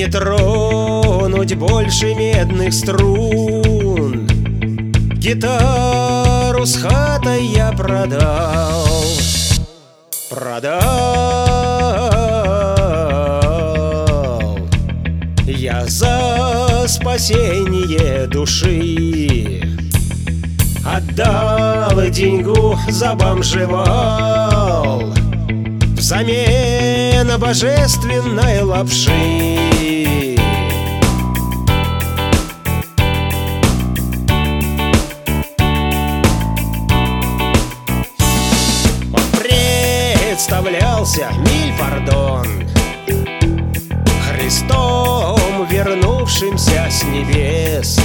Не тронуть больше медных струн. Гитару с хатой я продал. Я за спасение души отдал деньгу за бомжевал взамен божественной лапши. Он представлялся, миль пардон, Христом, вернувшимся с небес.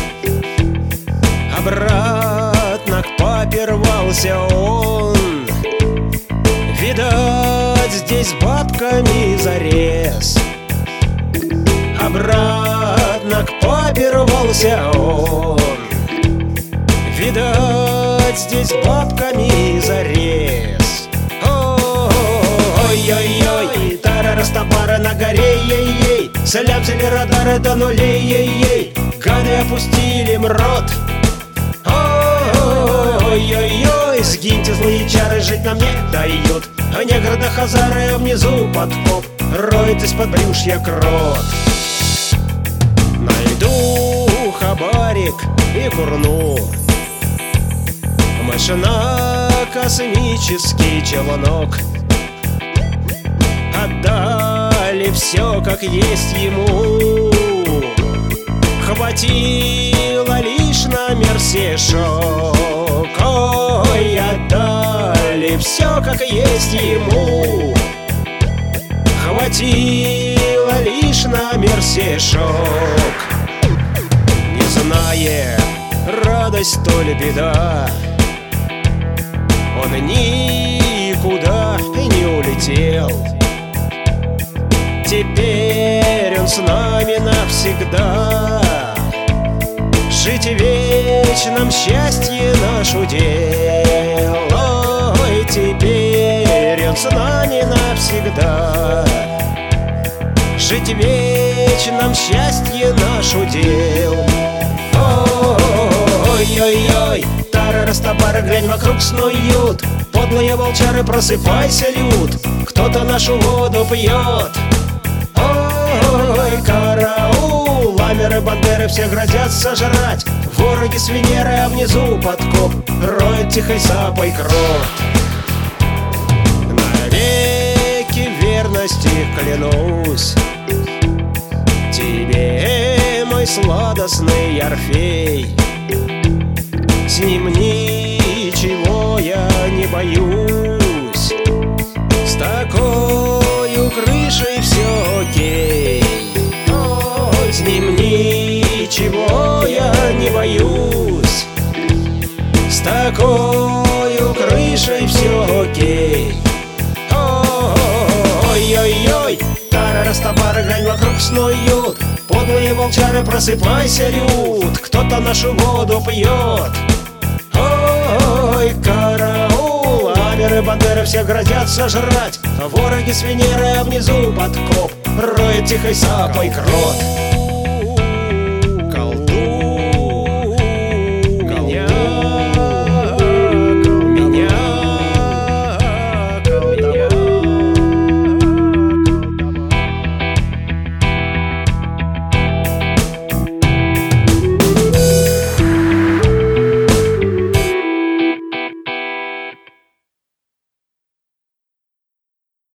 Обратно к папе рвался он, видать, здесь бабками зарез. Обратно к папе рвался он, видать, здесь бабками зарез. Ой-ой-ой, тара-растопара на горе, ей-ей, слямцели радары до нулей, ей-ей, гады опустили мрот. Ой-ой-ой, сгиньте, злые чары, жить нам не дают. А негры да хазары внизу подкоп роет из-под брюшья крот. Найду хабарик и курну, мышь на космический челнок. Отдали все, как есть ему, хватило лишь на мерсешок. Ой, отдали все, как есть ему, хватило лишь на мерсешок. Не зная, радость то ли беда, он никуда не улетел. Теперь он с нами навсегда. Жить в вечном счастье наш удел. Ой, теперь он с нами навсегда. Жить в вечном счастье наш удел. Ой-ой-ой, тара-растопара, глянь, вокруг снуют подлые волчары, просыпайся, люд, кто-то нашу воду пьет. Ой, караул, ламеры, бандеры все грозят сожрать. Вороги с Венеры, а внизу подкоп роет тихой сапой крот. Навеки верности клянусь тебе, мой сладостный Орфей. С ним ничего я не боюсь, с такою крышей все окей. С ним ничего я не боюсь, с такою крышей все окей. Ой-ой-ой, тара-растопара, глянь, вокруг снуют подлые волчары, просыпайся, люд, кто-то нашу воду пьет. Ой, караул, ламеры, бандеры все грозят сожрать. Вороги с Венеры, а внизу подкоп роет тихой сапой крот.